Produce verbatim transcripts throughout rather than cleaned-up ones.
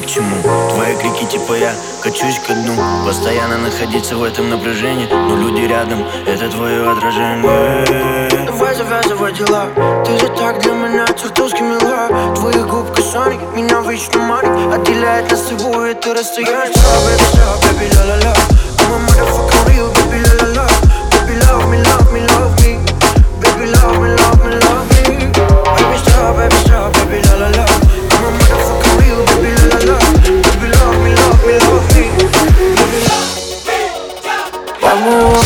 почему. Твои крики типа я качусь ко дну. Постоянно находиться в этом напряжении, но люди рядом, это твое отражение. Давай завязывай дела, ты же так для меня чертовски мила. Твоих губ касание меня вечно манит, отделяет нас всего это расстояние. Baby, stop, baby, la la la, I'm a motherfucking real, baby, la la la. Baby, love me, love me, love me. Baby, love me, love me, love me. Baby, stop, baby, stop, baby, la la la, I'm a motherfucking real, baby, la la la. Baby, love me, love me, love me. Vamos.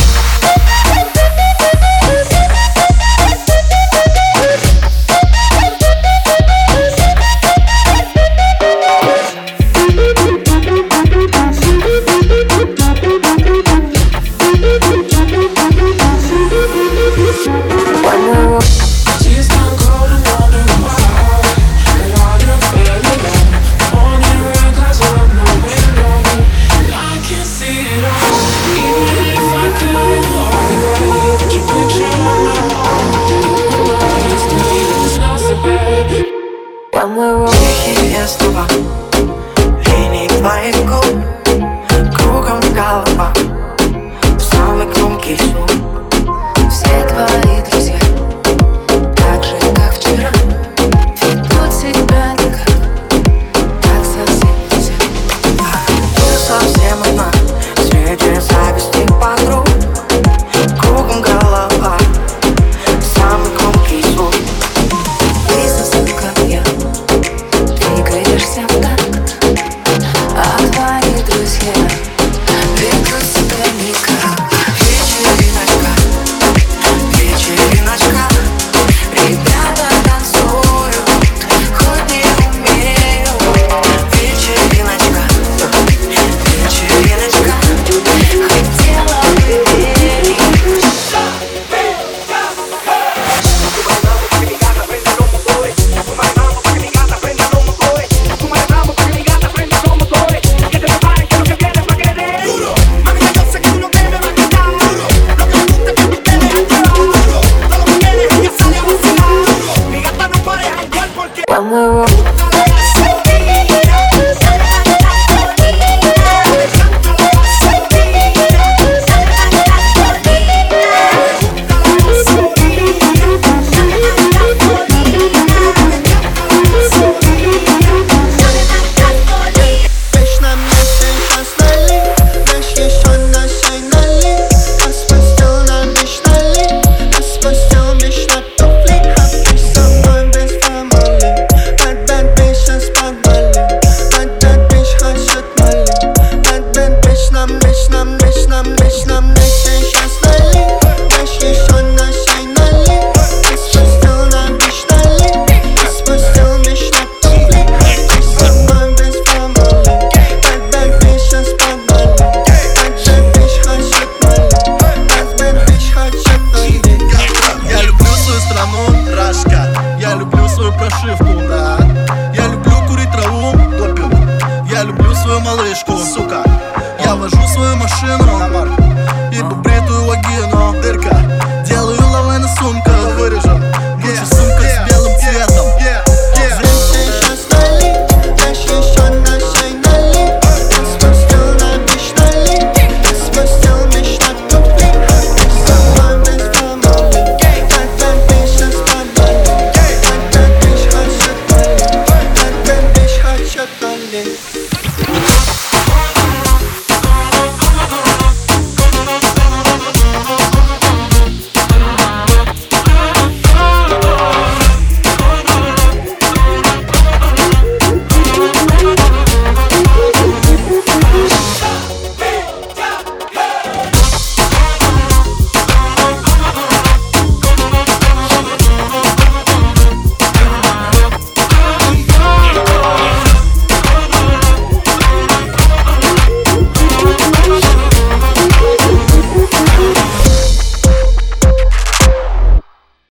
Тихие слова, линии твоих губ, кругом голова, самый громкий звук. Все твои друзья, так же, как вчера, ведут себя так, так совсем нельзя. Ты совсем одна, в свете зависти подруг, кругом голова, самый громкий звук. Ты совсем как я, двигаешься в такт, а твои друзья ведут себя никак. Вечериночка, вечериночка, ребята танцуют, хоть не умеют. Вечериночка, вечериночка, Хотела бы верить. Vamos.